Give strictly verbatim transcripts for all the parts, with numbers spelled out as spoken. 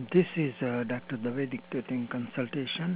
This is uh, Doctor Dave dictating consultation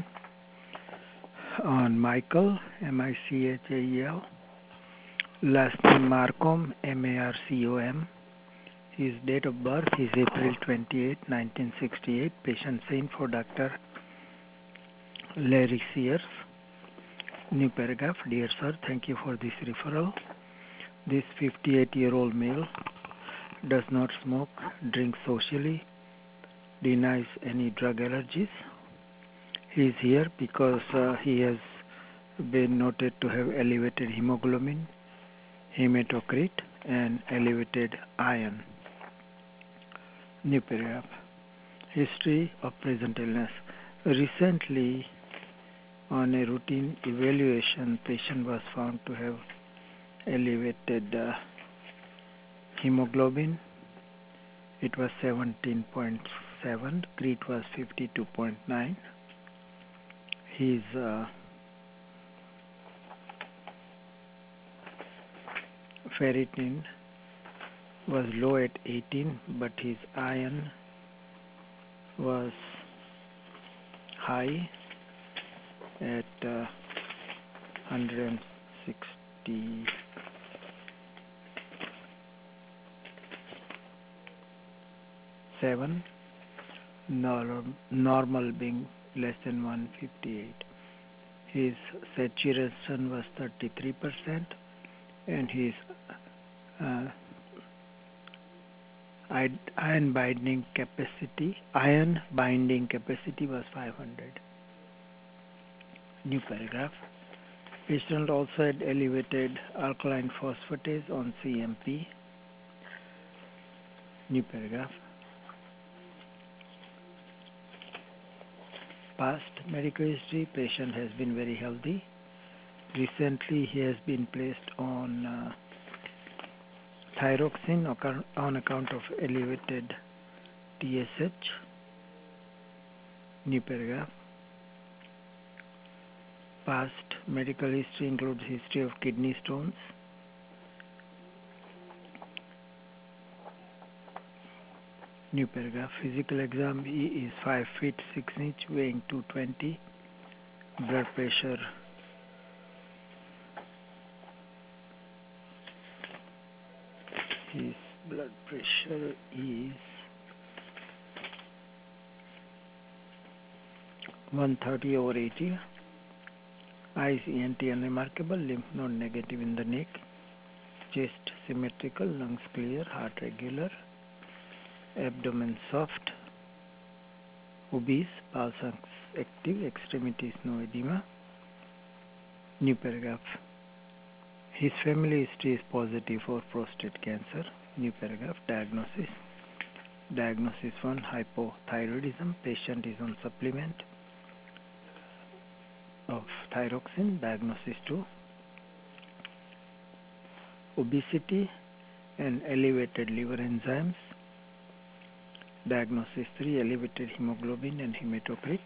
on Michael, M I C H A E L, last name Marcom, M A R C O M. His date of birth is April twenty-eighth, nineteen sixty-eight. Patient seen for Doctor Larry Sears. New paragraph. Dear sir, thank you for this referral. This fifty-eight-year-old male does not smoke, drinks socially, denies any drug allergies. He is here because uh, he has been noted to have elevated hemoglobin, hematocrit, and elevated iron. New paragraph. History of present illness. Recently, on a routine evaluation, patient was found to have elevated uh, hemoglobin. It was seventeen point seven, crit was fifty-two point nine. His uh, ferritin was low at eighteen, but his iron was high at uh, one hundred sixty-seven, norm, normal being less than one hundred fifty-eight. His saturation was thirty-three percent, and his uh, iron binding capacity, iron binding capacity was five hundred. New paragraph. Patient also had elevated alkaline phosphatase on C M P. New paragraph. Past medical history, patient has been very healthy. Recently, he has been placed on uh, thyroxine on account of elevated T S H. New paragraph. Past medical history includes history of kidney stones. New paragraph. Physical exam. He is five feet six inch, weighing two hundred twenty. Blood pressure his blood pressure is one thirty over eighty. Eyes E N T unremarkable, lymph node negative in the neck, chest symmetrical, lungs clear, heart regular, abdomen soft, obese, pulse active, extremities no edema. New paragraph. His family history is positive for prostate cancer. New paragraph. Diagnosis. Diagnosis one, hypothyroidism. Patient is on supplement of thyroxine. Diagnosis two, obesity and elevated liver enzymes. Diagnosis three, elevated hemoglobin and hematocrit.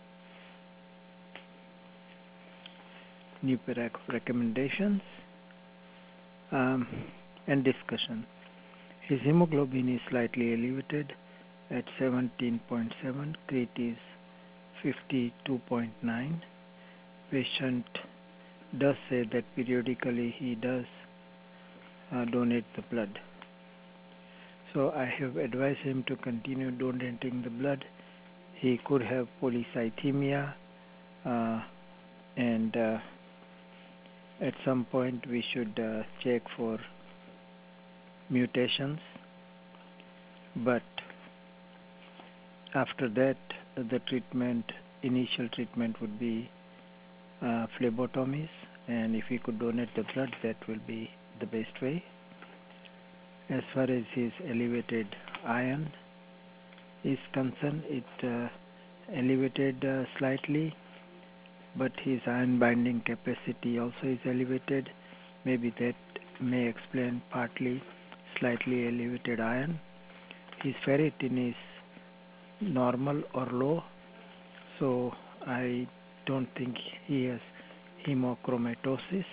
New paragraph. Recommendations um, and discussion. His hemoglobin is slightly elevated at seventeen point seven, crit is fifty-two point nine. Patient does say that periodically he does uh, donate the blood. So I have advised him to continue donating the blood. He could have polycythemia, uh, and uh, at some point we should uh, check for mutations. But after that, the treatment, initial treatment would be uh, phlebotomies, and if he could donate the blood, that will be the best way. As far as his elevated iron is concerned, it uh, elevated uh, slightly, but his iron binding capacity also is elevated. Maybe that may explain partly slightly elevated iron. His ferritin is normal or low, so I don't think he has hemochromatosis.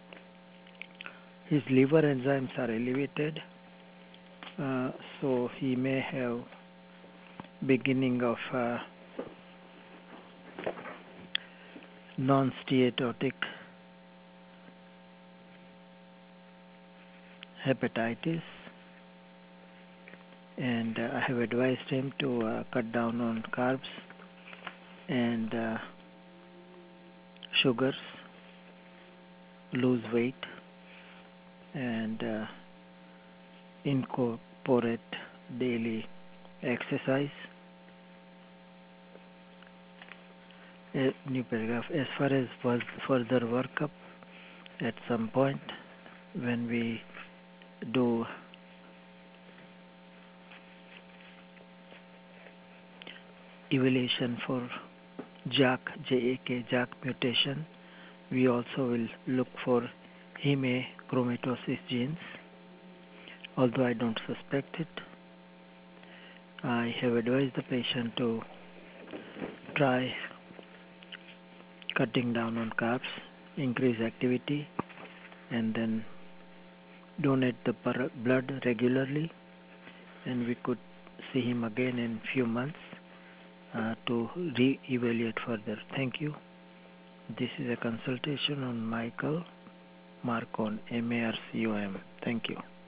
His liver enzymes are elevated, uh, so he may have beginning of uh, non-steatotic hepatitis, and uh, I have advised him to uh, cut down on carbs and uh, sugars, lose weight, and uh, incorporate daily exercise. A new paragraph. As far as further workup, at some point when we do evaluation for J A K, J A K, J A K mutation, we also will look for hemochromatosis genes. Although I don't suspect it, I have advised the patient to try cutting down on carbs, increase activity, and then donate the blood regularly, and we could see him again in few months uh, to re-evaluate further. Thank you. This is a consultation on Michael Marcon, M A R C O M. Thank you.